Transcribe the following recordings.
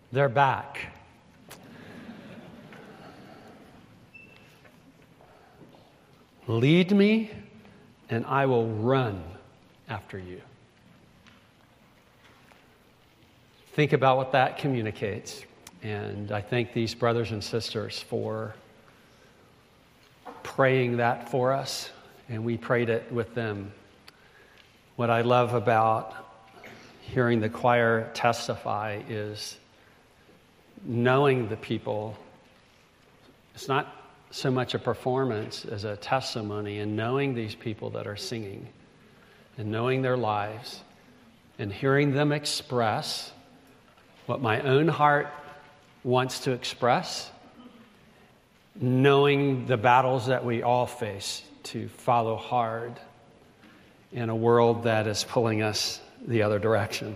They're back. Lead me, and I will run after you. Think about what that communicates. And I thank these brothers and sisters for praying that for us, and we prayed it with them. What I love about hearing the choir testify is knowing the people. It's not so much a performance as a testimony, and knowing these people that are singing and knowing their lives and hearing them express what my own heart wants to express, knowing the battles that we all face to follow hard in a world that is pulling us the other direction.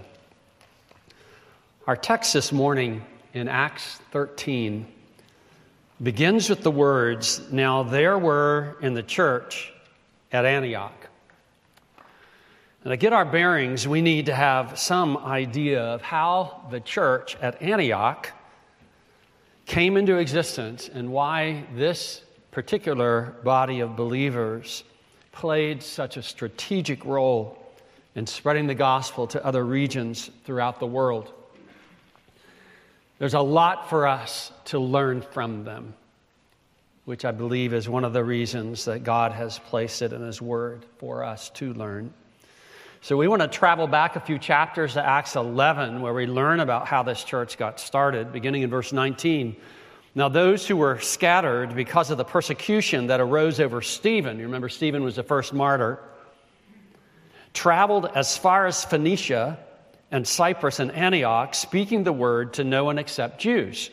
Our text this morning in Acts 13 begins with the words, "Now there were in the church at Antioch." And to get our bearings, we need to have some idea of how the church at Antioch came into existence and why this particular body of believers played such a strategic role in spreading the gospel to other regions throughout the world. There's a lot for us to learn from them, which I believe is one of the reasons that God has placed it in His Word for us to learn. So we want to travel back a few chapters to Acts 11, where we learn about how this church got started, beginning in verse 19. Now those who were scattered because of the persecution that arose over Stephen, you remember Stephen was the first martyr, traveled as far as Phoenicia and Cyprus and Antioch, speaking the word to no one except Jews.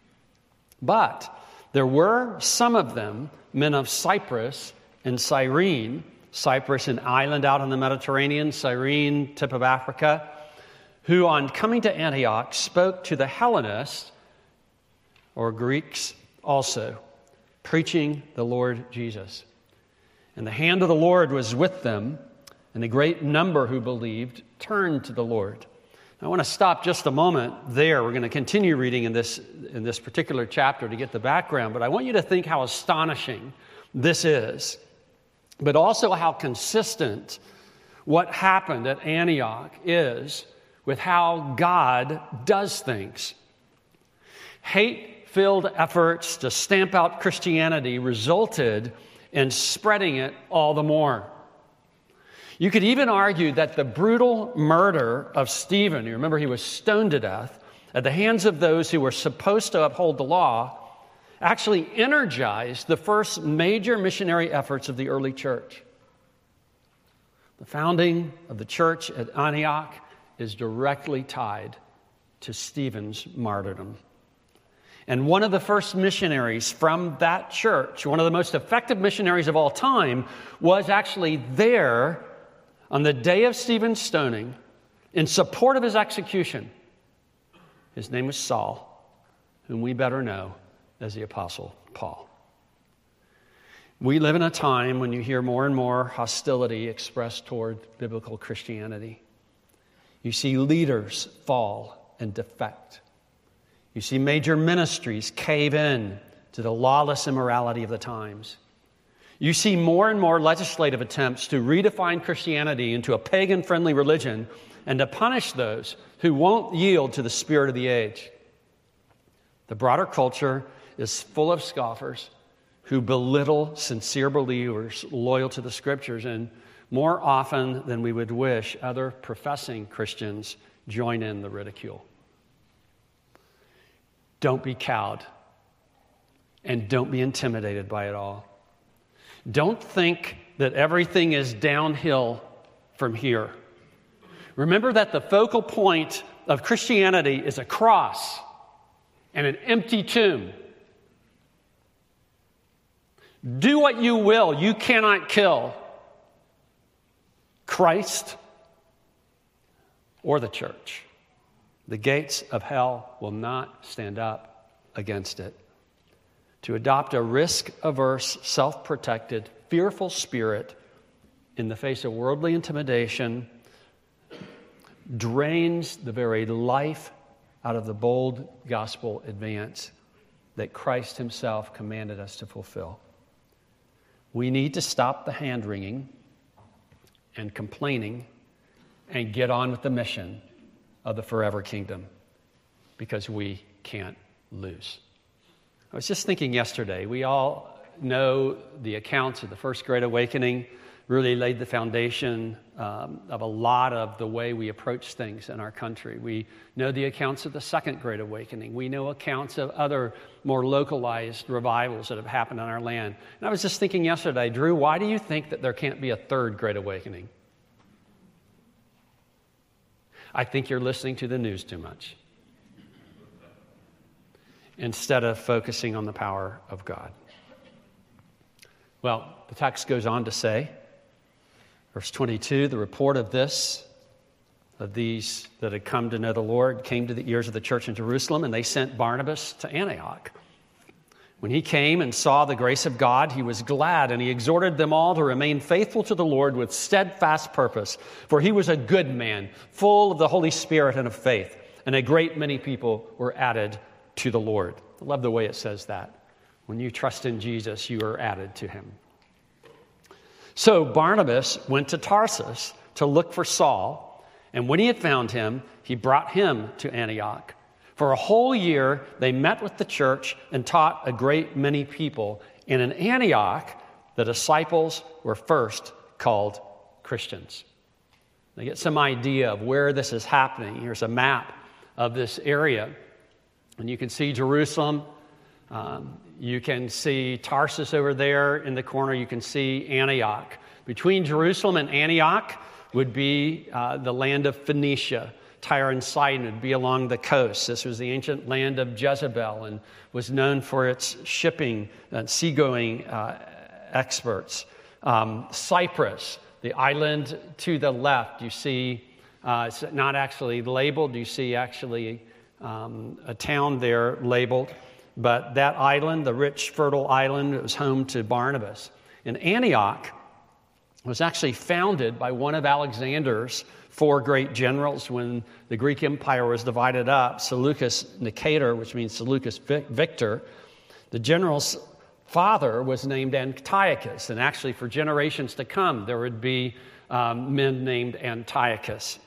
But there were some of them, men of Cyprus and Cyrene, Cyprus, an island out in the Mediterranean, Cyrene, tip of Africa, who on coming to Antioch spoke to the Hellenists, or Greeks also, preaching the Lord Jesus. And the hand of the Lord was with them, and a great number who believed turned to the Lord. I want to stop just a moment there. We're going to continue reading in this particular chapter to get the background, but I want you to think how astonishing this is, but also how consistent what happened at Antioch is with how God does things. Hate-filled efforts to stamp out Christianity resulted in spreading it all the more. You could even argue that the brutal murder of Stephen, you remember he was stoned to death, at the hands of those who were supposed to uphold the law, actually energized the first major missionary efforts of the early church. The founding of the church at Antioch is directly tied to Stephen's martyrdom. And one of the first missionaries from that church, one of the most effective missionaries of all time, was actually there on the day of Stephen's stoning in support of his execution. His name was Saul, whom we better know as the Apostle Paul. We live in a time when you hear more and more hostility expressed toward biblical Christianity. You see leaders fall and defect. You see major ministries cave in to the lawless immorality of the times. You see more and more legislative attempts to redefine Christianity into a pagan-friendly religion and to punish those who won't yield to the spirit of the age. The broader culture is full of scoffers who belittle sincere believers loyal to the Scriptures, and more often than we would wish, other professing Christians join in the ridicule. Don't be cowed, and don't be intimidated by it all. Don't think that everything is downhill from here. Remember that the focal point of Christianity is a cross and an empty tomb. Do what you will, you cannot kill Christ or the church. The gates of hell will not stand up against it. To adopt a risk-averse, self-protected, fearful spirit in the face of worldly intimidation drains the very life out of the bold gospel advance that Christ himself commanded us to fulfill. We need to stop the hand-wringing and complaining and get on with the mission of the forever kingdom, because we can't lose. I was just thinking yesterday, we all know the accounts of the First Great Awakening really laid the foundation of a lot of the way we approach things in our country. We know the accounts of the Second Great Awakening. We know accounts of other more localized revivals that have happened in our land. And I was just thinking yesterday, Drew, why do you think that there can't be a Third Great Awakening? I think you're listening to the news too much instead of focusing on the power of God. Well, the text goes on to say, verse 22, the report of these that had come to know the Lord came to the ears of the church in Jerusalem, and they sent Barnabas to Antioch. When he came and saw the grace of God, he was glad, and he exhorted them all to remain faithful to the Lord with steadfast purpose. For he was a good man, full of the Holy Spirit and of faith, and a great many people were added to the Lord. I love the way it says that. When you trust in Jesus, you are added to him. So Barnabas went to Tarsus to look for Saul, and when he had found him, he brought him to Antioch. For a whole year, they met with the church and taught a great many people. And in Antioch, the disciples were first called Christians. They get some idea of where this is happening. Here's a map of this area. And you can see Jerusalem. You can see Tarsus over there in the corner. You can see Antioch. Between Jerusalem and Antioch would be the land of Phoenicia. Tyre and Sidon would be along the coast. This was the ancient land of Jezebel and was known for its shipping and seagoing experts. Cyprus, the island to the left, you see, it's not actually labeled. You see actually a town there labeled. But that island, the rich, fertile island, was home to Barnabas. And Antioch was actually founded by one of Alexander's 4 great generals when the Greek Empire was divided up, Seleucus Nicator, which means Seleucus Victor. The general's father was named Antiochus, and actually for generations to come, there would be men named Antiochus.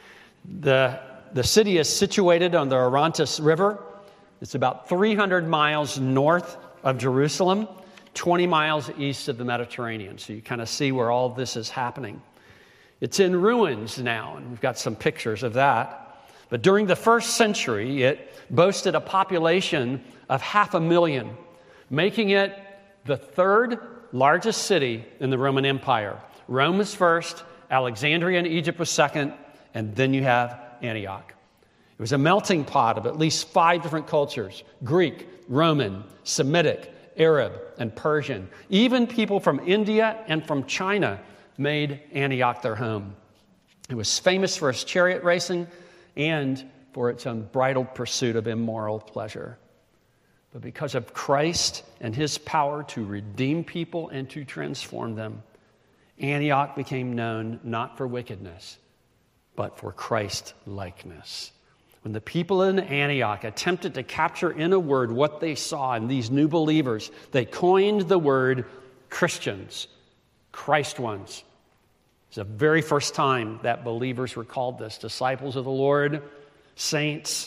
The city is situated on the Orontes River. It's about 300 miles north of Jerusalem, 20 miles east of the Mediterranean. So you kind of see where all this is happening. It's in ruins now, and we've got some pictures of that. But during the first century, it boasted a population of 500,000, making it the 3rd largest city in the Roman Empire. Rome was first, Alexandria in Egypt was second, and then you have Antioch. It was a melting pot of at least 5 different cultures: Greek, Roman, Semitic, Arab, and Persian. Even people from India and from China made Antioch their home. It was famous for its chariot racing and for its unbridled pursuit of immoral pleasure. But because of Christ and his power to redeem people and to transform them, Antioch became known not for wickedness, but for Christ-likeness. When the people in Antioch attempted to capture in a word what they saw in these new believers, they coined the word Christians, Christ ones. It's the very first time that believers were called this: disciples of the Lord, saints,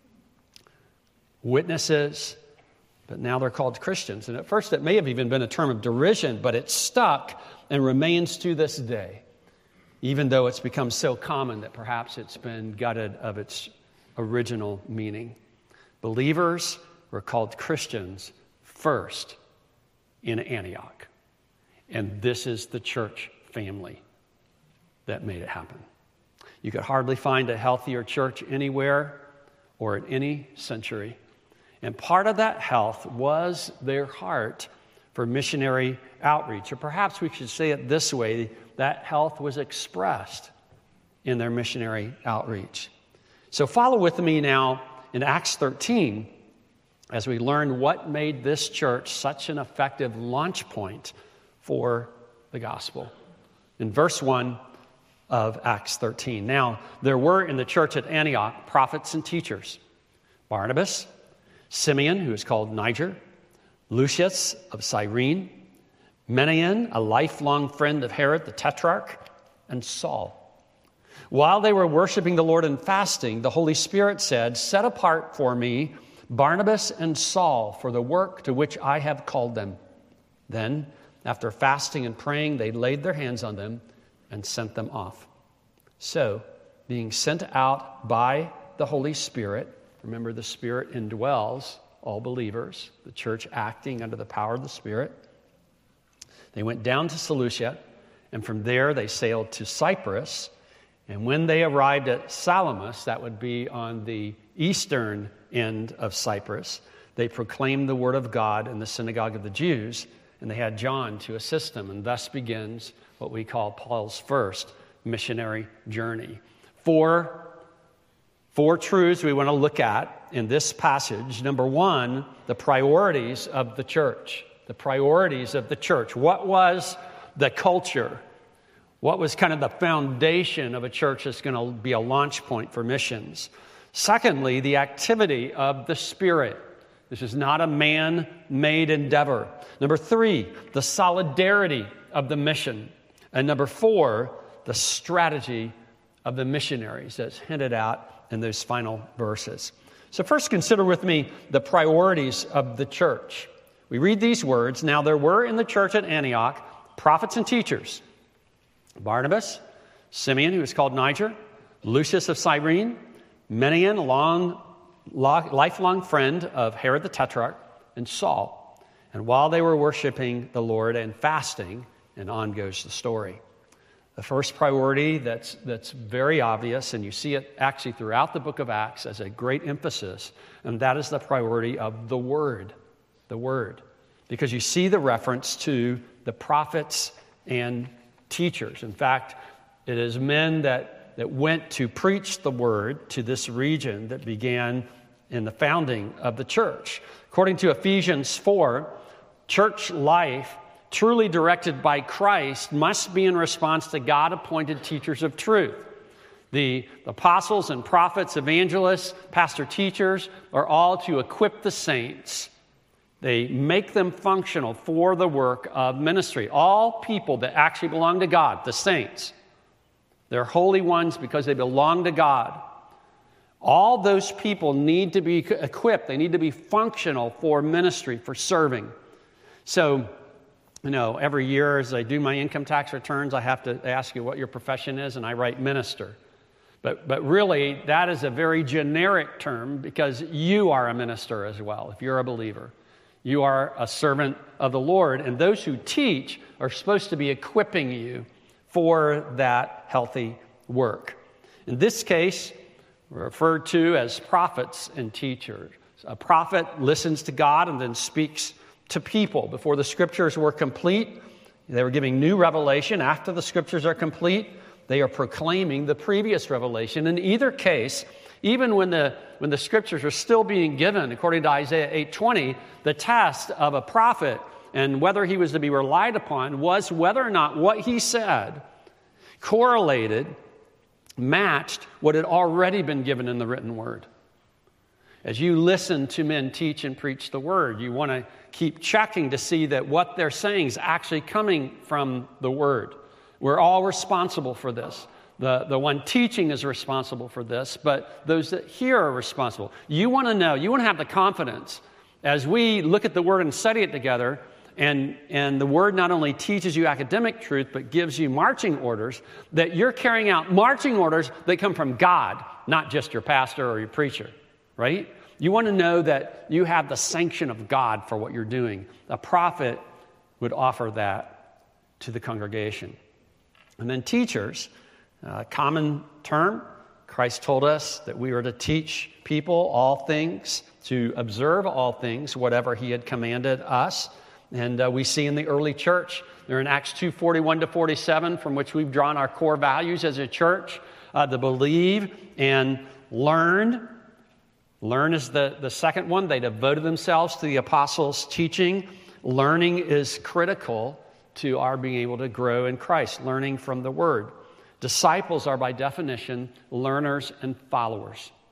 witnesses, but now they're called Christians. And at first it may have even been a term of derision, but it stuck and remains to this day, even though it's become so common that perhaps it's been gutted of its original meaning. Believers were called Christians first in Antioch. And this is the church family that made it happen. You could hardly find a healthier church anywhere or in any century. And part of that health was their heart for missionary outreach. Or perhaps we should say it this way: that health was expressed in their missionary outreach. So follow with me now in Acts 13 as we learn what made this church such an effective launch point for the gospel. In verse 1 of Acts 13. Now, there were in the church at Antioch prophets and teachers. Barnabas, Simeon, who is called Niger, Lucius of Cyrene, Manaen, a lifelong friend of Herod the Tetrarch, and Saul. While they were worshiping the Lord and fasting, the Holy Spirit said, "Set apart for me Barnabas and Saul for the work to which I have called them." Then, after fasting and praying, they laid their hands on them and sent them off. So, being sent out by the Holy Spirit, remember the Spirit indwells all believers, the church acting under the power of the Spirit, they went down to Seleucia, and from there they sailed to Cyprus. And when they arrived at Salamis, that would be on the eastern end of Cyprus, they proclaimed the word of God in the synagogue of the Jews, and they had John to assist them. And thus begins what we call Paul's first missionary journey. Four truths we want to look at in this passage. Number one, the priorities of the church. The priorities of the church. What was the culture? What was kind of the foundation of a church that's going to be a launch point for missions? Secondly, the activity of the Spirit. This is not a man-made endeavor. Number three, the solidarity of the mission. And number four, the strategy of the missionaries that's hinted out in those final verses. So first consider with me the priorities of the church. We read these words, "Now there were in the church at Antioch prophets and teachers, Barnabas, Simeon, who was called Niger, Lucius of Cyrene, Manaen, a lifelong friend of Herod the Tetrarch, and Saul. And while they were worshiping the Lord and fasting," and on goes the story. The first priority that's very obvious, and you see it actually throughout the book of Acts as a great emphasis, and that is the priority of the Word. The Word. Because you see the reference to the prophets and teachers. In fact, it is men that went to preach the Word to this region that began in the founding of the church. According to Ephesians 4, church life truly directed by Christ must be in response to God-appointed teachers of truth. The apostles and prophets, evangelists, pastor teachers are all to equip the saints. They make them functional for the work of ministry. All people that actually belong to God, the saints, they're holy ones because they belong to God. All those people need to be equipped. They need to be functional for ministry, for serving. So, every year as I do my income tax returns, I have to ask you what your profession is, and I write minister. But really, that is a very generic term because you are a minister as well, if you're a believer. You are a servant of the Lord, and those who teach are supposed to be equipping you for that healthy work. In this case, we're referred to as prophets and teachers. A prophet listens to God and then speaks to people. Before the scriptures were complete, they were giving new revelation. After the scriptures are complete, they are proclaiming the previous revelation. In either case, even when the scriptures are still being given, according to Isaiah 8:20, the test of a prophet and whether he was to be relied upon was whether or not what he said correlated, matched what had already been given in the written word. As you listen to men teach and preach the word, you want to keep checking to see that what they're saying is actually coming from the word. We're all responsible for this. The one teaching is responsible for this, but those that hear are responsible. You want to know, you want to have the confidence as we look at the word and study it together, and the word not only teaches you academic truth, but gives you marching orders, that you're carrying out marching orders that come from God, not just your pastor or your preacher, right? You want to know that you have the sanction of God for what you're doing. A prophet would offer that to the congregation. And then teachers, a common term. Christ told us that we are to teach people all things, to observe all things, whatever he had commanded us. And we see in the early church, they're in Acts 2:41-47, from which we've drawn our core values as a church, to believe and learn. Learn is the second one. They devoted themselves to the apostles' teaching. Learning is critical to our being able to grow in Christ, learning from the Word. Disciples are by definition learners and followers.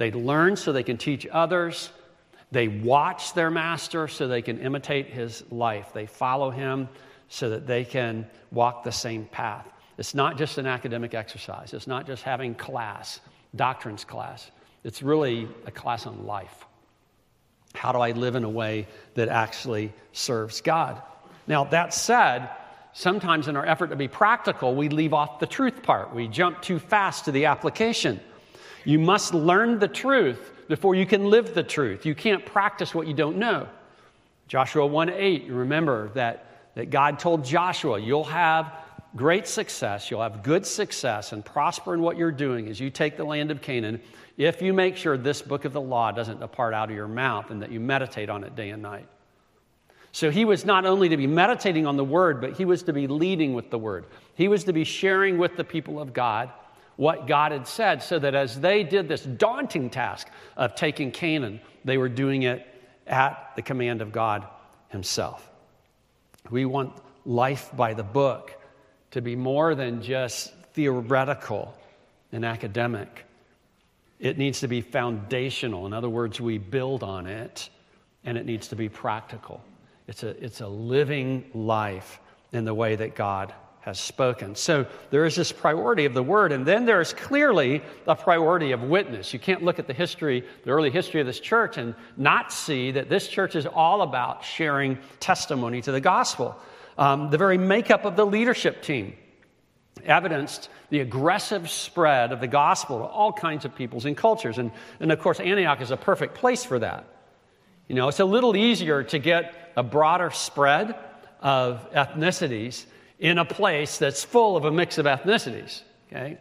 They learn so they can teach others. They watch their master so they can imitate his life. They follow him so that they can walk the same path. It's not just an academic exercise. It's not just having class, doctrines class. It's really a class on life. How do I live in a way that actually serves God? Now, that said, sometimes in our effort to be practical, we leave off the truth part. We jump too fast to the application. You must learn the truth before you can live the truth. You can't practice what you don't know. Joshua 1:8, you remember that God told Joshua, you'll have great success, you'll have good success and prosper in what you're doing as you take the land of Canaan if you make sure this book of the law doesn't depart out of your mouth and that you meditate on it day and night. So he was not only to be meditating on the word, but he was to be leading with the word. He was to be sharing with the people of God what God had said, so that as they did this daunting task of taking Canaan, they were doing it at the command of God himself. We want life by the book to be more than just theoretical and academic. It needs to be foundational. In other words, we build on it, and it needs to be practical. It's a living life in the way that God has spoken. So there is this priority of the word, and then there is clearly a priority of witness. You can't look at the early history of this church and not see that this church is all about sharing testimony to the gospel. The very makeup of the leadership team evidenced the aggressive spread of the gospel to all kinds of peoples and cultures. And of course, Antioch is a perfect place for that. You know, it's a little easier to get a broader spread of ethnicities in a place that's full of a mix of ethnicities, okay?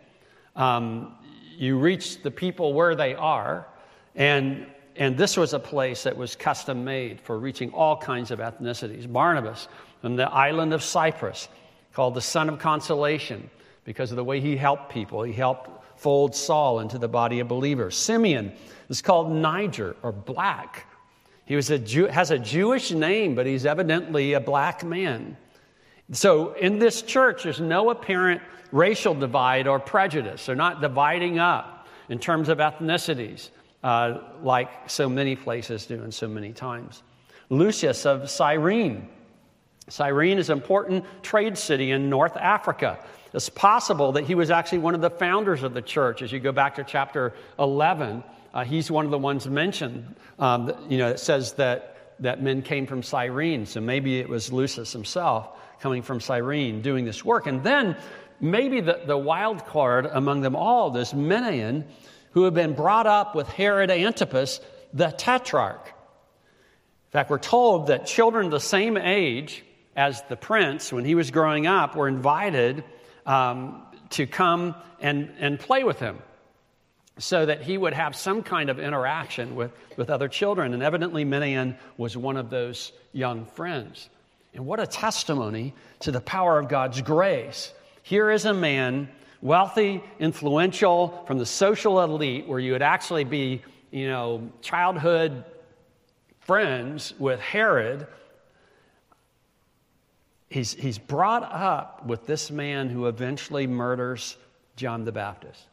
You reach the people where they are, and this was a place that was custom-made for reaching all kinds of ethnicities. Barnabas, from the island of Cyprus, called the Son of Consolation because of the way he helped people. He helped fold Saul into the body of believers. Simeon is called Niger, or black. He has a Jewish name, but he's evidently a black man. So in this church, there's no apparent racial divide or prejudice. They're not dividing up in terms of ethnicities like so many places do and so many times. Lucius of Cyrene. Cyrene is an important trade city in North Africa. It's possible that he was actually one of the founders of the church. As you go back to chapter 11, he's one of the ones mentioned. It says that men came from Cyrene. So maybe it was Lucius himself coming from Cyrene doing this work. And then maybe the wild card among them all, this Manaen, who had been brought up with Herod Antipas, the tetrarch. In fact, we're told that children the same age as the prince, when he was growing up, were invited to come and play with him so that he would have some kind of interaction with other children. And evidently, Manaen was one of those young friends. And what a testimony to the power of God's grace. Here is a man, wealthy, influential, from the social elite, where you would actually be, childhood friends with Herod. He's brought up with this man who eventually murders John the Baptist.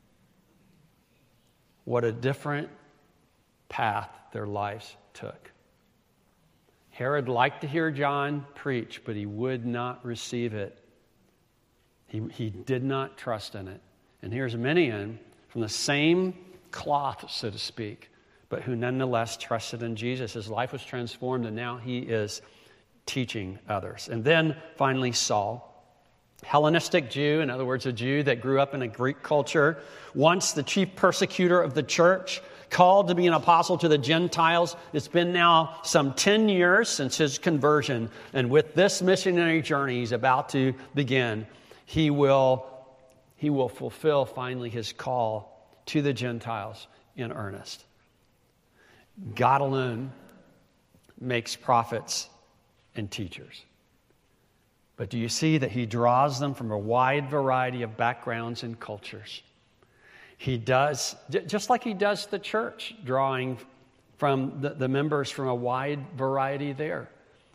What a different path their lives took. Herod liked to hear John preach, but he would not receive it. He did not trust in it. And here's Manaen from the same cloth, so to speak, but who nonetheless trusted in Jesus. His life was transformed, and now he is teaching others. And then finally Saul, Hellenistic Jew, in other words, a Jew that grew up in a Greek culture, once the chief persecutor of the church, called to be an apostle to the Gentiles. It's been now some 10 years since his conversion, and with this missionary journey he's about to begin, he will fulfill finally his call to the Gentiles in earnest. God alone makes prophets and teachers. But do you see that he draws them from a wide variety of backgrounds and cultures? He does, just like he does the church, drawing from the members from a wide variety there.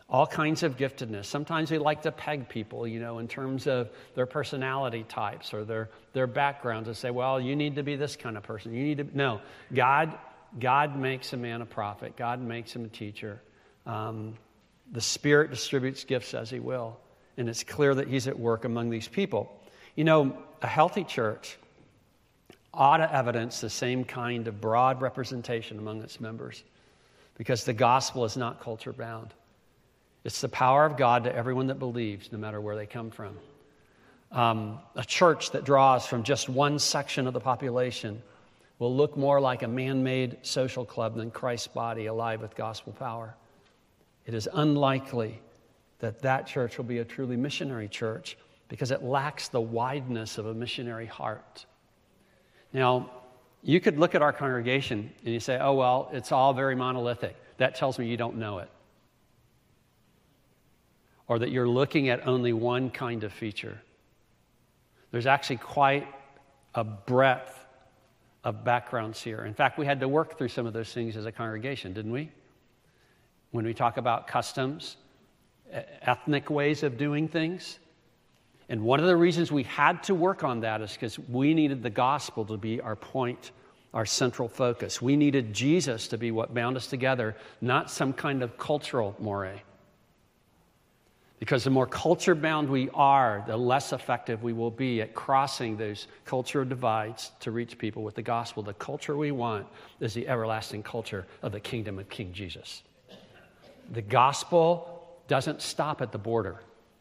all kinds of giftedness. Sometimes we like to peg people, in terms of their personality types or their backgrounds and say, well, you need to be this kind of person. No, God makes a man a prophet. God makes him a teacher. The Spirit distributes gifts as he will. And it's clear that he's at work among these people. A healthy church ought to evidence the same kind of broad representation among its members, because the gospel is not culture bound. It's the power of God to everyone that believes, no matter where they come from. A church that draws from just one section of the population will look more like a man-made social club than Christ's body alive with gospel power. It is unlikely that church will be a truly missionary church because it lacks the wideness of a missionary heart. Now, you could look at our congregation and you say, oh, well, it's all very monolithic. That tells me you don't know it. Or that you're looking at only one kind of feature. There's actually quite a breadth of backgrounds here. In fact, we had to work through some of those things as a congregation, didn't we? When we talk about customs, ethnic ways of doing things. And one of the reasons we had to work on that is because we needed the gospel to be our point, our central focus. We needed Jesus to be what bound us together, not some kind of cultural moray. Because the more culture-bound we are, the less effective we will be at crossing those cultural divides to reach people with the gospel. The culture we want is the everlasting culture of the kingdom of King Jesus. The gospel doesn't stop at the border.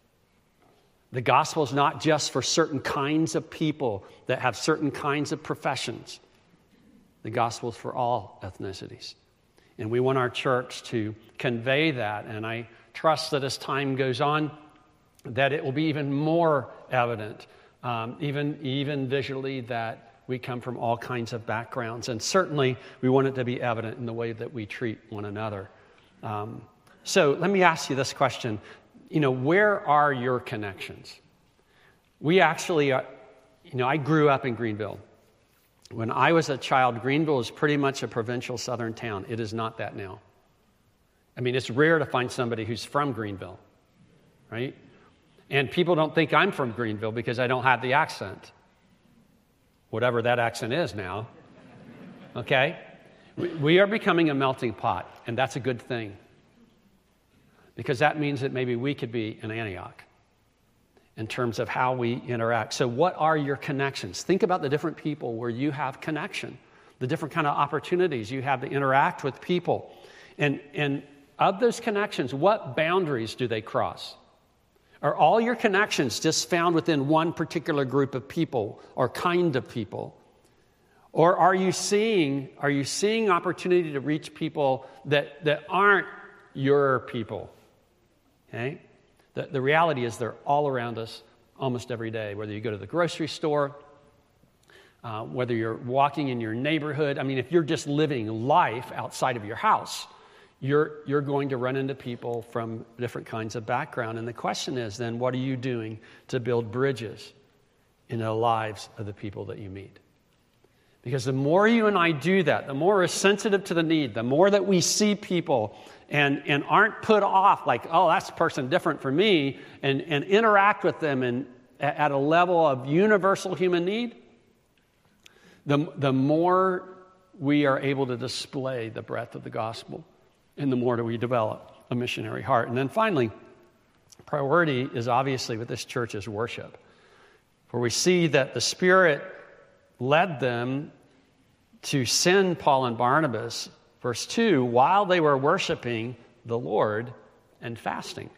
The gospel is not just for certain kinds of people that have certain kinds of professions. The gospel is for all ethnicities. And we want our church to convey that, and I trust that as time goes on, that it will be even more evident, even visually, that we come from all kinds of backgrounds. And certainly, we want it to be evident in the way that we treat one another. So let me ask you this question. Where are your connections? We actually, I grew up in Greenville. When I was a child, Greenville was pretty much a provincial southern town. It is not that now. It's rare to find somebody who's from Greenville, right? And people don't think I'm from Greenville because I don't have the accent. Whatever that accent is now, okay? We are becoming a melting pot, and that's a good thing. Because that means that maybe we could be in Antioch in terms of how we interact. So what are your connections? Think about the different people where you have connection, the different kind of opportunities you have to interact with people. And of those connections, what boundaries do they cross? Are all your connections just found within one particular group of people or kind of people? Or are you seeing opportunity to reach people that aren't your people? Okay? The reality is they're all around us almost every day, whether you go to the grocery store, whether you're walking in your neighborhood. If you're just living life outside of your house, you're going to run into people from different kinds of background. And the question is then, what are you doing to build bridges in the lives of the people that you meet? Because the more you and I do that, the more we're sensitive to the need, the more that we see people and aren't put off like, oh, that's a person different from me, and interact with them at a level of universal human need, the more we are able to display the breadth of the gospel, and the more that we develop a missionary heart. And then finally, priority is obviously with this church is worship, where we see that the Spirit led them to send Paul and Barnabas, verse 2, while they were worshiping the Lord and fasting.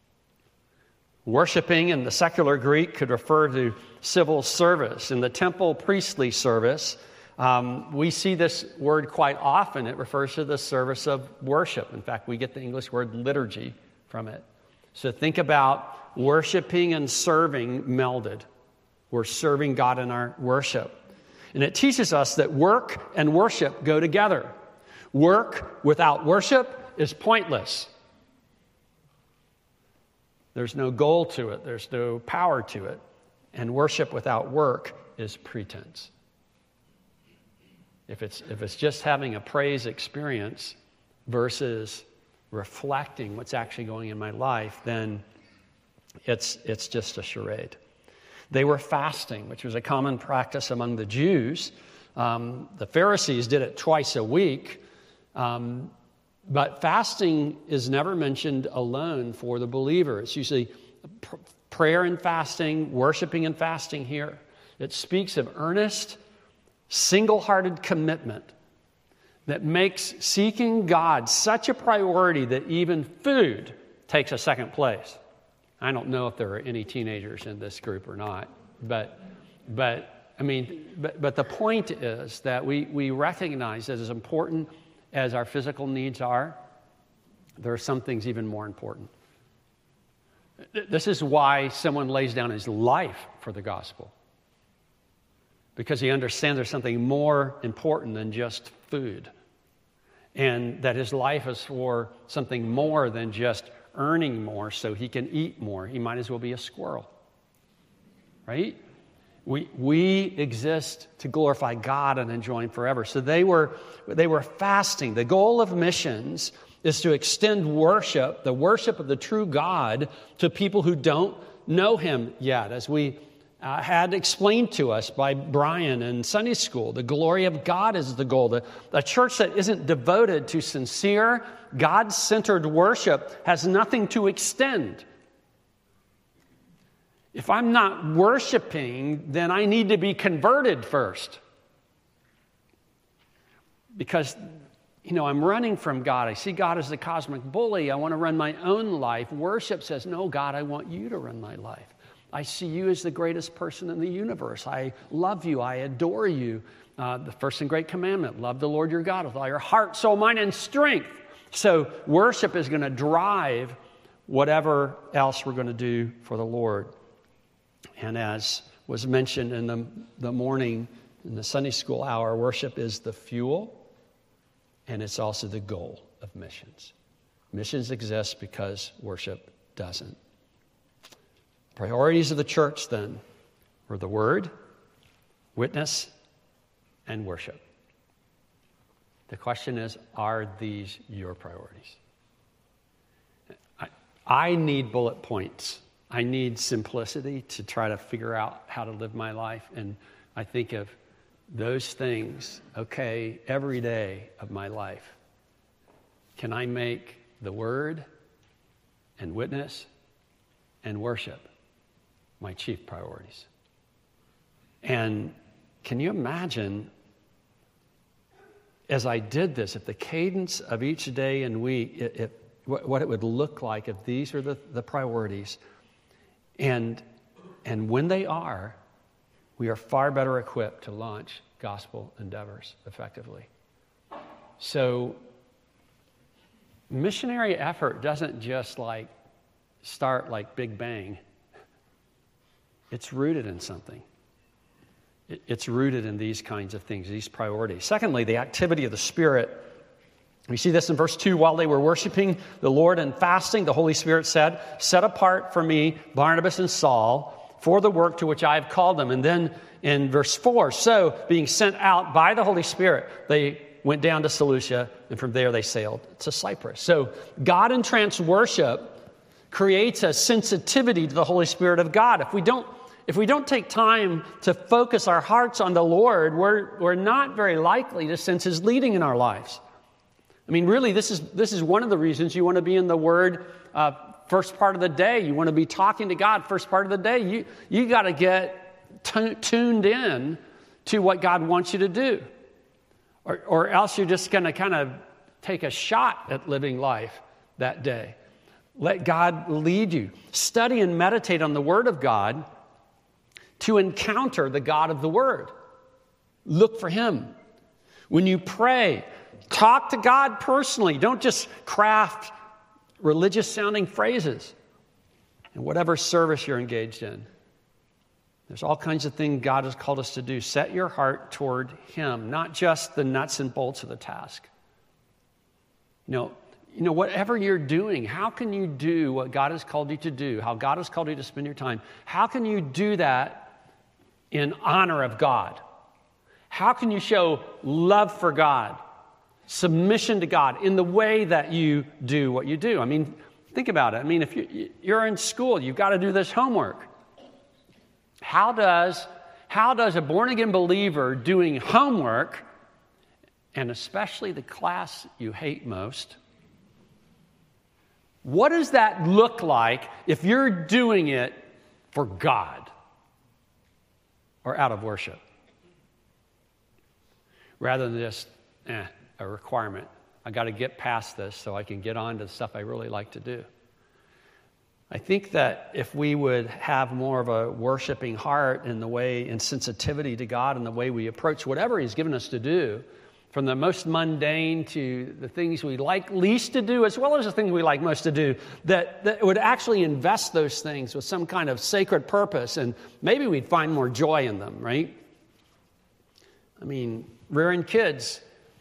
Worshiping in the secular Greek could refer to civil service. In the temple priestly service, we see this word quite often. It refers to the service of worship. In fact, we get the English word liturgy from it. So think about worshiping and serving melded. We're serving God in our worship. And it teaches us that work and worship go together. Work without worship is pointless. There's no goal to it. There's no power to it. And worship without work is pretense. If it's just having a praise experience versus reflecting what's actually going in my life, then it's just a charade. They were fasting, which was a common practice among the Jews. The Pharisees did it twice a week, but fasting is never mentioned alone for the believer. It's usually prayer and fasting, worshiping and fasting here. It speaks of earnest, single-hearted commitment that makes seeking God such a priority that even food takes a second place. I don't know if there are any teenagers in this group or not, but the point is that we recognize that as important as our physical needs are, there are some things even more important. This is why someone lays down his life for the gospel, because he understands there's something more important than just food, and that his life is for something more than just earning more so he can eat more. He might as well be a squirrel, right? We exist to glorify God and enjoy Him forever. So they were fasting. The goal of missions is to extend worship, the worship of the true God, to people who don't know Him yet. As we had explained to us by Brian in Sunday school, the glory of God is the goal. A church that isn't devoted to sincere, God-centered worship has nothing to extend. If I'm not worshiping, then I need to be converted first. Because, I'm running from God. I see God as the cosmic bully. I want to run my own life. Worship says, no, God, I want you to run my life. I see you as the greatest person in the universe. I love you. I adore you. The first and great commandment, love the Lord your God with all your heart, soul, mind, and strength. So worship is going to drive whatever else we're going to do for the Lord. And as was mentioned in the morning, in the Sunday school hour, worship is the fuel, and it's also the goal of missions. Missions exist because worship doesn't. Priorities of the church, then, were the Word, witness, and worship. The question is, are these your priorities? I need bullet points. I need simplicity to try to figure out how to live my life. And I think of those things, every day of my life. Can I make the Word and witness and worship my chief priorities? And can you imagine, as I did this, if the cadence of each day and week, what it would look like if these are the priorities, and when they are, we are far better equipped to launch gospel endeavors effectively. So missionary effort doesn't just start like Big Bang. It's rooted in something. It's rooted in these kinds of things, these priorities. Secondly, the activity of the Spirit. We see this in verse 2. While they were worshiping the Lord and fasting, the Holy Spirit said, "Set apart for me Barnabas and Saul for the work to which I have called them." And then in verse 4, so being sent out by the Holy Spirit, they went down to Seleucia, and from there they sailed to Cyprus. So God-entranced worship creates a sensitivity to the Holy Spirit of God. If we don't take time to focus our hearts on the Lord, we're not very likely to sense His leading in our lives. I mean, really, this is one of the reasons you want to be in the Word first part of the day. You want to be talking to God first part of the day. You got to get tuned in to what God wants you to do. Or else you're just going to kind of take a shot at living life that day. Let God lead you. Study and meditate on the Word of God to encounter the God of the Word. Look for Him. When you pray, talk to God personally. Don't just craft religious-sounding phrases in whatever service you're engaged in. There's all kinds of things God has called us to do. Set your heart toward Him, not just the nuts and bolts of the task. Whatever you're doing, how can you do what God has called you to do, how God has called you to spend your time? How can you do that in honor of God? How can you show love for God submission to God in the way that you do what you do. I mean, think about it. I mean, if you're in school, you've got to do this homework. How does a born-again believer doing homework, and especially the class you hate most, what does that look like if you're doing it for God or out of worship? Rather than just, a requirement. I got to get past this so I can get on to the stuff I really like to do. I think that if we would have more of a worshiping heart in the way and sensitivity to God in the way we approach whatever He's given us to do, from the most mundane to the things we like least to do, as well as the things we like most to do, that would actually invest those things with some kind of sacred purpose, and maybe we'd find more joy in them, right? I mean, rearing kids,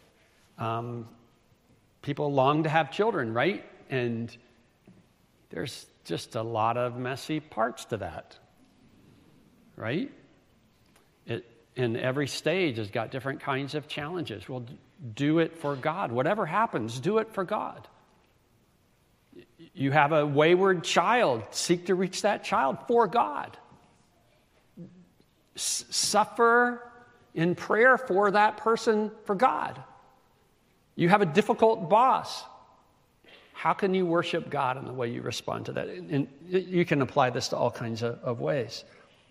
people long to have children, right? And there's just a lot of messy parts to that, right? In every stage has got different kinds of challenges. Well, do it for God. Whatever happens, do it for God. You have a wayward child, seek to reach that child for God. Suffer in prayer for that person for God. You have a difficult boss. How can you worship God in the way you respond to that? And you can apply this to all kinds of ways.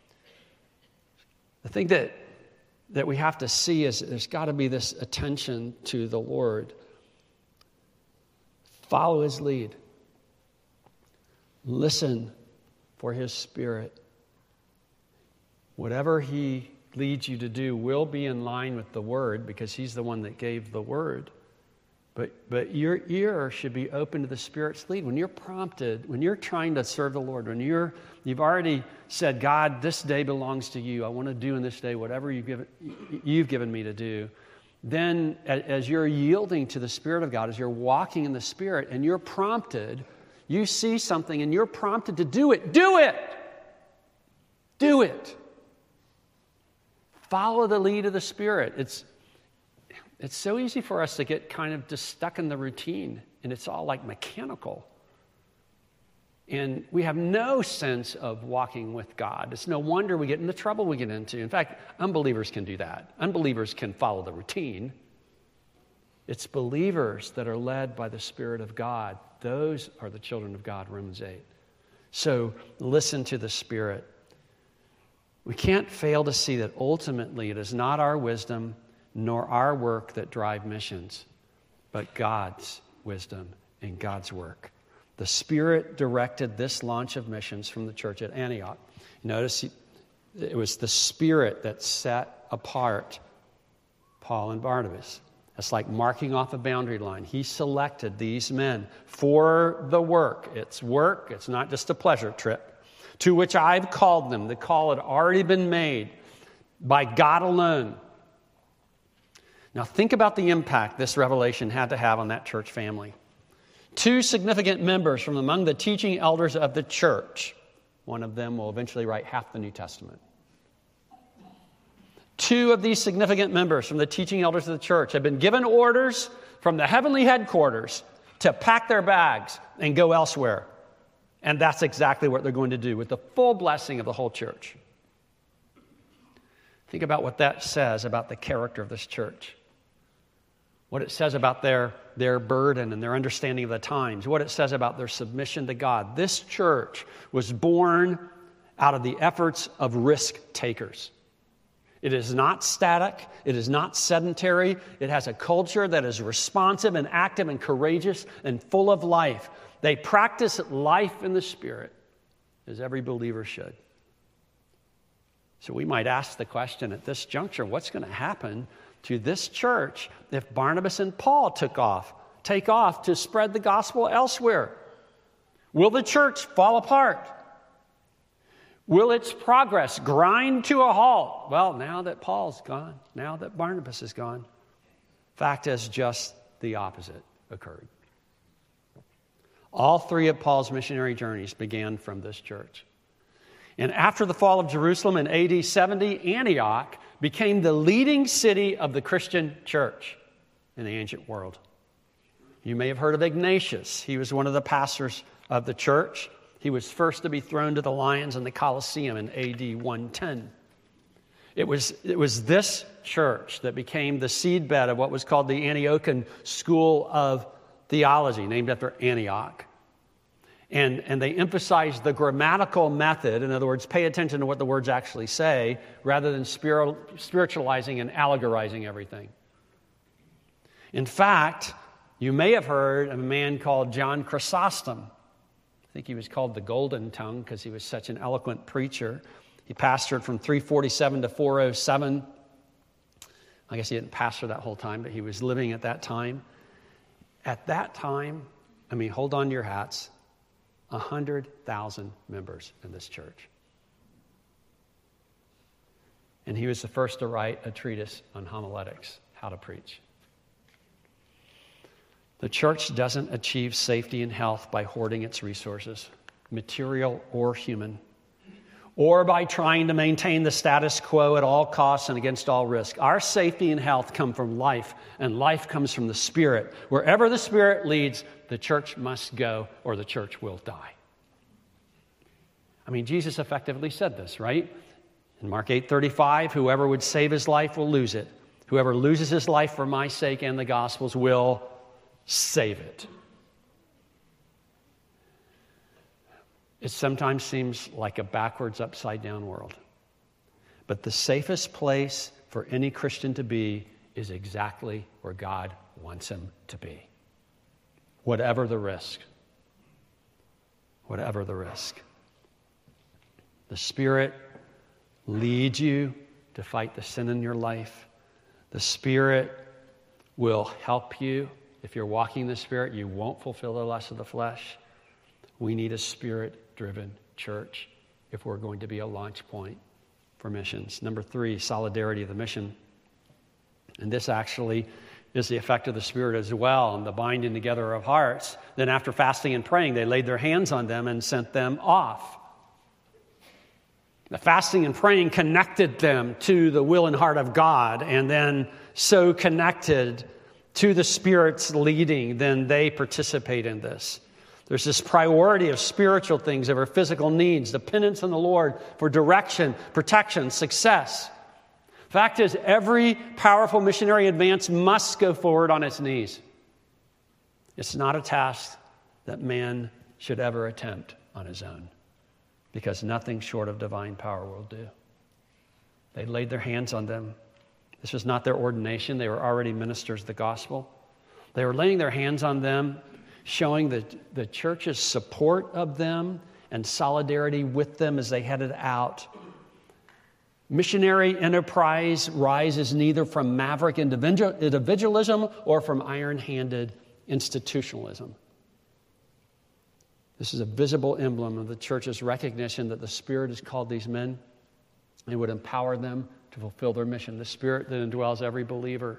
The thing that we have to see is there's got to be this attention to the Lord. Follow His lead. Listen for His Spirit. Whatever He leads you to do will be in line with the Word, because He's the one that gave the Word. But your ear should be open to the Spirit's lead. When you're prompted, when you're trying to serve the Lord, when you've already said, God, this day belongs to you. I want to do in this day whatever you've given me to do. Then as you're yielding to the Spirit of God, as you're walking in the Spirit and you're prompted, you see something and you're prompted to do it. Do it! Do it! Follow the lead of the Spirit. It's so easy for us to get kind of just stuck in the routine, and it's all like mechanical. And we have no sense of walking with God. It's no wonder we get in the trouble we get into. In fact, unbelievers can do that. Unbelievers can follow the routine. It's believers that are led by the Spirit of God. Those are the children of God, Romans 8. So listen to the Spirit. We can't fail to see that ultimately it is not our wisdom nor our work that drive missions, but God's wisdom and God's work. The Spirit directed this launch of missions from the church at Antioch. Notice it was the Spirit that set apart Paul and Barnabas. It's like marking off a boundary line. He selected these men for the work. It's work. It's not just a pleasure trip, to which I've called them. The call had already been made by God alone. Now think about the impact this revelation had to have on that church family. 2 significant members from among the teaching elders of the church. One of them will eventually write half the New Testament. 2 of these significant members from the teaching elders of the church have been given orders from the heavenly headquarters to pack their bags and go elsewhere. And that's exactly what they're going to do with the full blessing of the whole church. Think about what that says about the character of this church. What it says about their burden and their understanding of the times. What it says about their submission to God. This church was born out of the efforts of risk takers. It is not static. It is not sedentary. It has a culture that is responsive and active and courageous and full of life. They practice life in the Spirit, as every believer should. So we might ask the question at this juncture, what's going to happen to this church if Barnabas and Paul take off to spread the gospel elsewhere? Will the church fall apart? Will its progress grind to a halt? Well, now that Paul's gone, now that Barnabas is gone, fact is just the opposite occurred. All 3 of Paul's missionary journeys began from this church. And after the fall of Jerusalem in AD 70, Antioch became the leading city of the Christian church. in the ancient world. You may have heard of Ignatius. He was one of the pastors of the church. He was first to be thrown to the lions in the Colosseum in AD 110. It was this church that became the seedbed of what was called the Antiochian School of Theology, named after Antioch. And they emphasized the grammatical method. In other words, pay attention to what the words actually say, rather than spiritualizing and allegorizing everything. In fact, you may have heard of a man called John Chrysostom. I think he was called the Golden Tongue because he was such an eloquent preacher. He pastored from 347 to 407. I guess he didn't pastor that whole time, but he was living at that time. At that time, hold on to your hats, 100,000 members in this church. And he was the first to write a treatise on homiletics, how to preach. The church doesn't achieve safety and health by hoarding its resources, material or human, or by trying to maintain the status quo at all costs and against all risk. Our safety and health come from life, and life comes from the Spirit. Wherever the Spirit leads, the church must go, or the church will die. Jesus effectively said this, right? In Mark 8:35, whoever would save his life will lose it. Whoever loses his life for my sake and the gospel's will save it. It sometimes seems like a backwards, upside-down world. But the safest place for any Christian to be is exactly where God wants him to be. Whatever the risk. Whatever the risk. The Spirit leads you to fight the sin in your life. The Spirit will help you. If you're walking in the Spirit, you won't fulfill the lust of the flesh. We need a Spirit-driven church if we're going to be a launch point for missions. Number 3, solidarity of the mission. And this actually is the effect of the Spirit as well, and the binding together of hearts. Then after fasting and praying, they laid their hands on them and sent them off. The fasting and praying connected them to the will and heart of God, and then so connected to the Spirit's leading, then they participate in this. There's this priority of spiritual things over physical needs, dependence on the Lord for direction, protection, success. Fact is, every powerful missionary advance must go forward on its knees. It's not a task that man should ever attempt on his own, because nothing short of divine power will do. They laid their hands on them. This was not their ordination. They were already ministers of the gospel. They were laying their hands on them, showing the church's support of them and solidarity with them as they headed out. Missionary enterprise rises neither from maverick individualism or from iron-handed institutionalism. This is a visible emblem of the church's recognition that the Spirit has called these men and would empower them to fulfill their mission. The Spirit that indwells every believer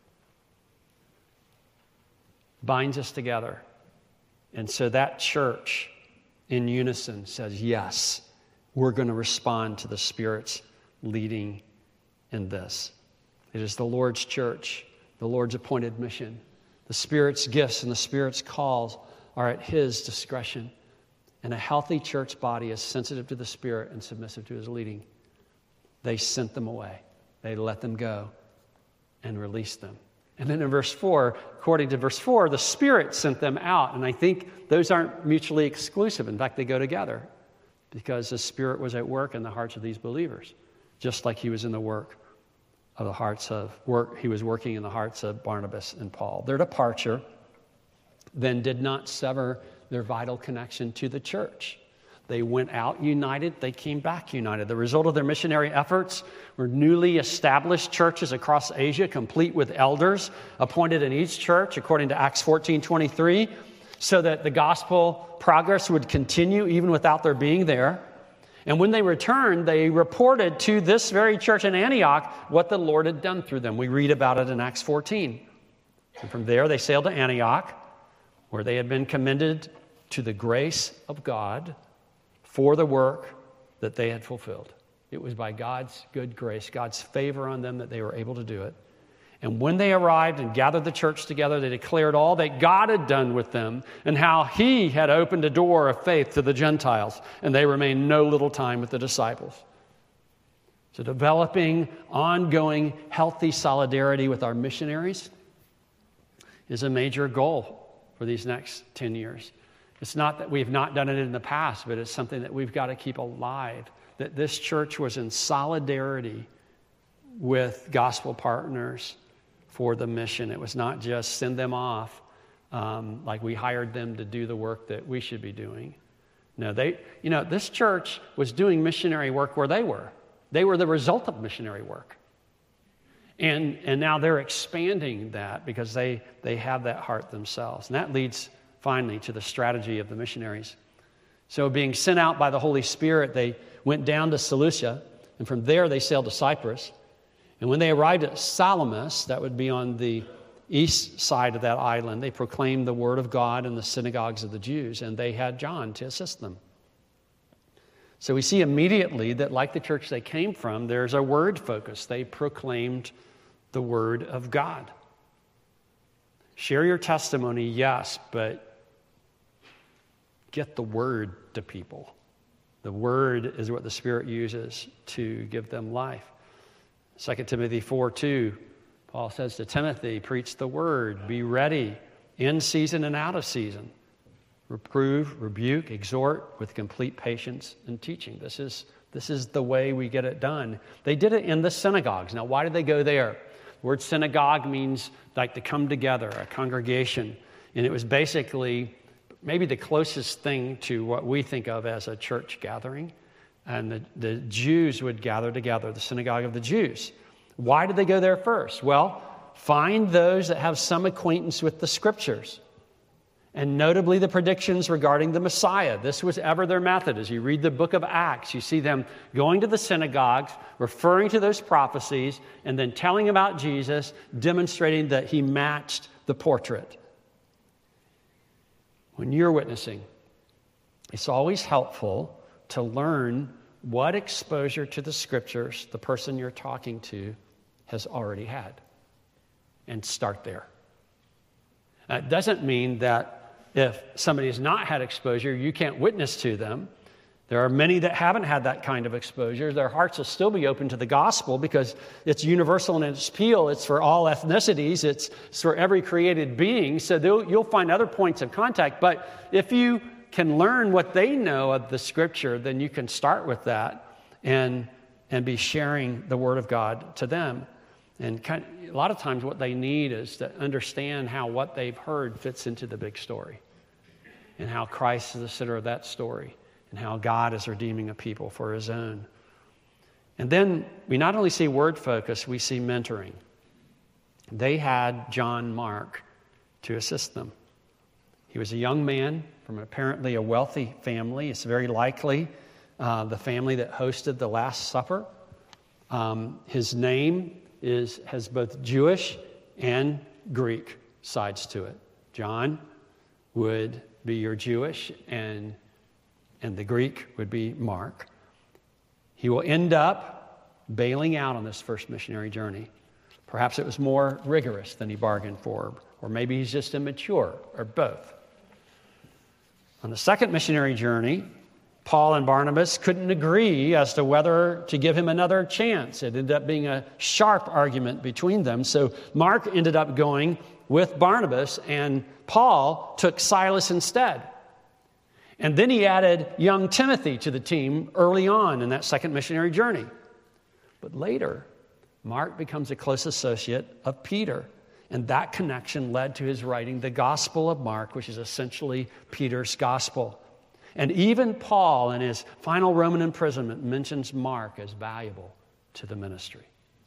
binds us together. And so that church in unison says, yes, we're going to respond to the Spirit's leading in this. It is the Lord's church, the Lord's appointed mission. The Spirit's gifts and the Spirit's calls are at His discretion. And a healthy church body is sensitive to the Spirit and submissive to His leading. They sent them away. They let them go and released them. And then in verse 4, according to verse 4, the Spirit sent them out. And I think those aren't mutually exclusive. In fact, they go together because the Spirit was at work in the hearts of these believers, just like He was in the work of the hearts of work. He was working in the hearts of Barnabas and Paul. Their departure then did not sever their vital connection to the church. They went out united. They came back united. The result of their missionary efforts were newly established churches across Asia, complete with elders appointed in each church, according to Acts 14:23, so that the gospel progress would continue even without their being there. And when they returned, they reported to this very church in Antioch what the Lord had done through them. We read about it in Acts 14. And from there, they sailed to Antioch, where they had been commended to the grace of God for the work that they had fulfilled. It was by God's good grace, God's favor on them that they were able to do it. And when they arrived and gathered the church together, they declared all that God had done with them and how he had opened a door of faith to the Gentiles. And they remained no little time with the disciples. So developing ongoing healthy solidarity with our missionaries is a major goal for these next 10 years. It's not that we've not done it in the past, but it's something that we've got to keep alive. That this church was in solidarity with gospel partners for the mission. It was not just send them off like we hired them to do the work that we should be doing. No, this church was doing missionary work where they were. They were the result of missionary work. And now they're expanding that because they have that heart themselves. And that leads finally to the strategy of the missionaries. So being sent out by the Holy Spirit, they went down to Seleucia, and from there they sailed to Cyprus. And when they arrived at Salamis, that would be on the east side of that island, they proclaimed the word of God in the synagogues of the Jews, and they had John to assist them. So we see immediately that, like the church they came from, there's a word focus. They proclaimed the word of God. Share your testimony, yes, but get the word to people. The word is what the Spirit uses to give them life. 2 Timothy 4:2, Paul says to Timothy, preach the word, be ready in season and out of season. Reprove, rebuke, exhort with complete patience and teaching. This is the way we get it done. They did it in the synagogues. Now, why did they go there? The word synagogue means like to come together, a congregation. And it was basically maybe the closest thing to what we think of as a church gathering. And the Jews would gather together, the synagogue of the Jews. Why did they go there first? Well, find those that have some acquaintance with the Scriptures, and notably the predictions regarding the Messiah. This was ever their method. As you read the book of Acts, you see them going to the synagogues, referring to those prophecies, and then telling about Jesus, demonstrating that he matched the portrait. When you're witnessing, it's always helpful to learn what exposure to the Scriptures the person you're talking to has already had, and start there. It doesn't mean that if somebody has not had exposure, you can't witness to them. There are many that haven't had that kind of exposure. Their hearts will still be open to the gospel because it's universal in its appeal. It's for all ethnicities. It's for every created being. So you'll find other points of contact. But if you can learn what they know of the Scripture, then you can start with that and be sharing the Word of God to them. And a lot of times what they need is to understand how what they've heard fits into the big story, and how Christ is the center of that story, and how God is redeeming a people for his own. And then we not only see word focus, we see mentoring. They had John Mark to assist them. He was a young man from apparently a wealthy family. It's very likely the family that hosted the Last Supper. His name has both Jewish and Greek sides to it. John would be your Jewish, and the Greek would be Mark. He will end up bailing out on this first missionary journey. Perhaps it was more rigorous than he bargained for, or maybe he's just immature, or both. On the second missionary journey, Paul and Barnabas couldn't agree as to whether to give him another chance. It ended up being a sharp argument between them. So Mark ended up going with Barnabas, and Paul took Silas instead. And then he added young Timothy to the team early on in that second missionary journey. But later, Mark becomes a close associate of Peter. And that connection led to his writing the Gospel of Mark, which is essentially Peter's gospel. And even Paul, in his final Roman imprisonment, mentions Mark as valuable to the ministry.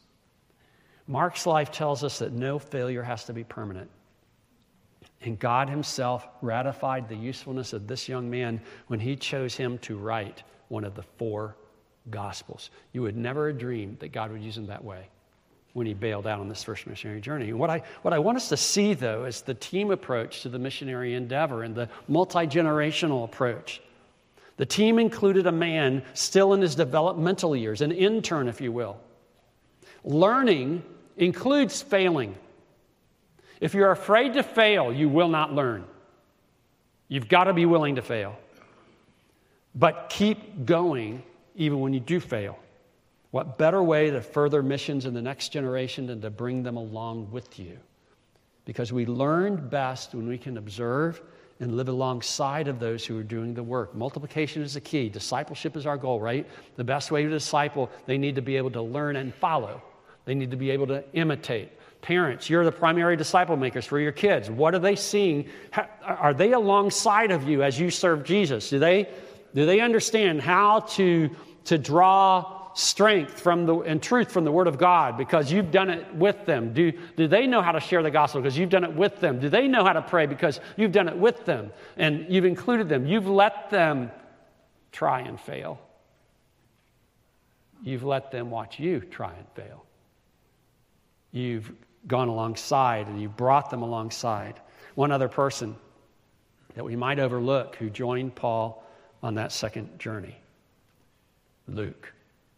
Mark's life tells us that no failure has to be permanent. And God himself ratified the usefulness of this young man when he chose him to write one of the 4 Gospels. You would never have dreamed that God would use him that way when he bailed out on this first missionary journey. And what I want us to see, though, is the team approach to the missionary endeavor and the multi-generational approach. The team included a man still in his developmental years, an intern, if you will, learning includes failing. If you're afraid to fail, you will not learn. You've got to be willing to fail. But keep going even when you do fail. What better way to further missions in the next generation than to bring them along with you? Because we learn best when we can observe and live alongside of those who are doing the work. Multiplication is the key. Discipleship is our goal, right? The best way to disciple, they need to be able to learn and follow. They need to be able to imitate. Parents, you're the primary disciple makers for your kids. What are they seeing? Are they alongside of you as you serve Jesus? Do they understand how to draw strength and truth from the Word of God because you've done it with them? Do they know how to share the gospel because you've done it with them? Do they know how to pray because you've done it with them and you've included them? You've let them try and fail. You've let them watch you try and fail. You've gone alongside and you brought them alongside. One other person that we might overlook who joined Paul on that second journey, Luke.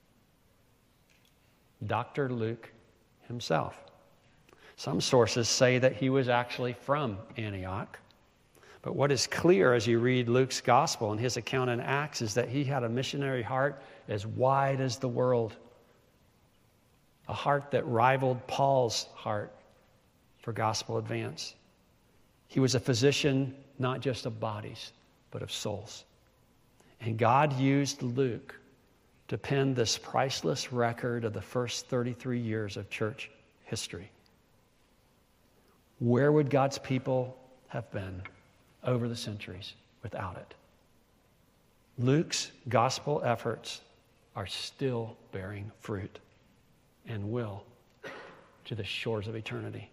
Dr. Luke himself. Some sources say that he was actually from Antioch. But what is clear as you read Luke's gospel and his account in Acts is that he had a missionary heart as wide as the world. A heart that rivaled Paul's heart for gospel advance. He was a physician not just of bodies, but of souls. And God used Luke to pen this priceless record of the first 33 years of church history. Where would God's people have been over the centuries without it? Luke's gospel efforts are still bearing fruit and will to the shores of eternity.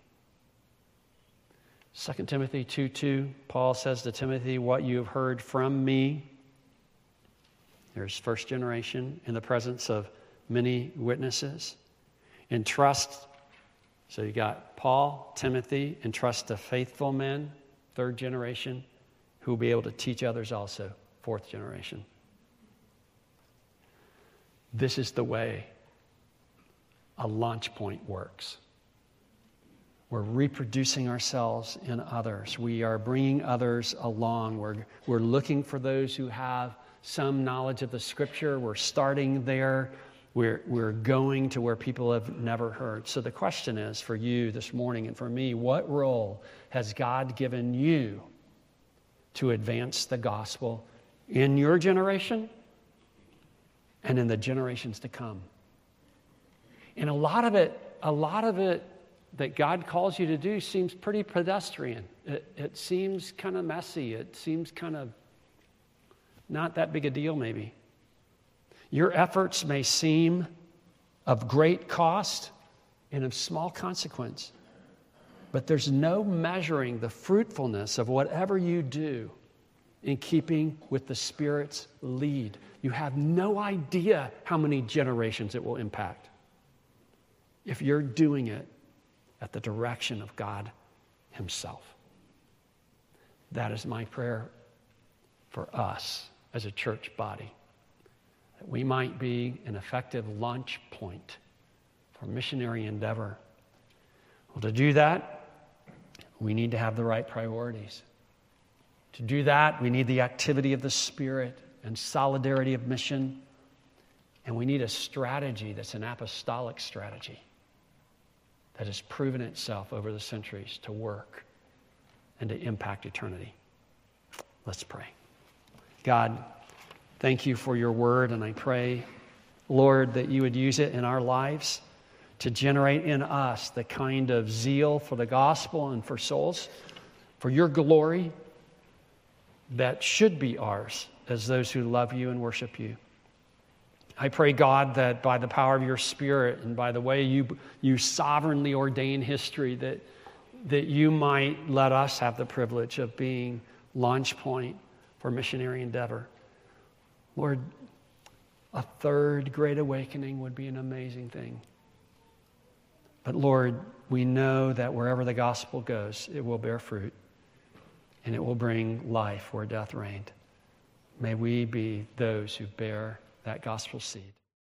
2 Timothy 2:2, Paul says to Timothy, what you have heard from me, there's first generation in the presence of many witnesses. Entrust, so you got Paul, Timothy, entrust to faithful men, third generation, who will be able to teach others also, fourth generation. This is the way a launch point works. We're reproducing ourselves in others. We are bringing others along. We're looking for those who have some knowledge of the Scripture. We're starting there. We're going to where people have never heard. So the question is for you this morning and for me, what role has God given you to advance the gospel in your generation and in the generations to come? And a lot of it that God calls you to do seems pretty pedestrian. It seems kind of messy. It seems kind of not that big a deal maybe. Your efforts may seem of great cost and of small consequence, but there's no measuring the fruitfulness of whatever you do in keeping with the Spirit's lead. You have no idea how many generations it will impact if you're doing it at the direction of God Himself. That is my prayer for us as a church body, that we might be an effective launch point for missionary endeavor. Well, to do that, we need to have the right priorities. To do that, we need the activity of the Spirit and solidarity of mission, and we need a strategy that's an apostolic strategy that has proven itself over the centuries to work and to impact eternity. Let's pray. God, thank you for your word, and I pray, Lord, that you would use it in our lives to generate in us the kind of zeal for the gospel and for souls, for your glory that should be ours as those who love you and worship you. I pray, God, that by the power of your Spirit and by the way you sovereignly ordain history, that you might let us have the privilege of being launch point for missionary endeavor. Lord, a third great awakening would be an amazing thing. But Lord, we know that wherever the gospel goes, it will bear fruit and it will bring life where death reigned. May we be those who bear that gospel seed.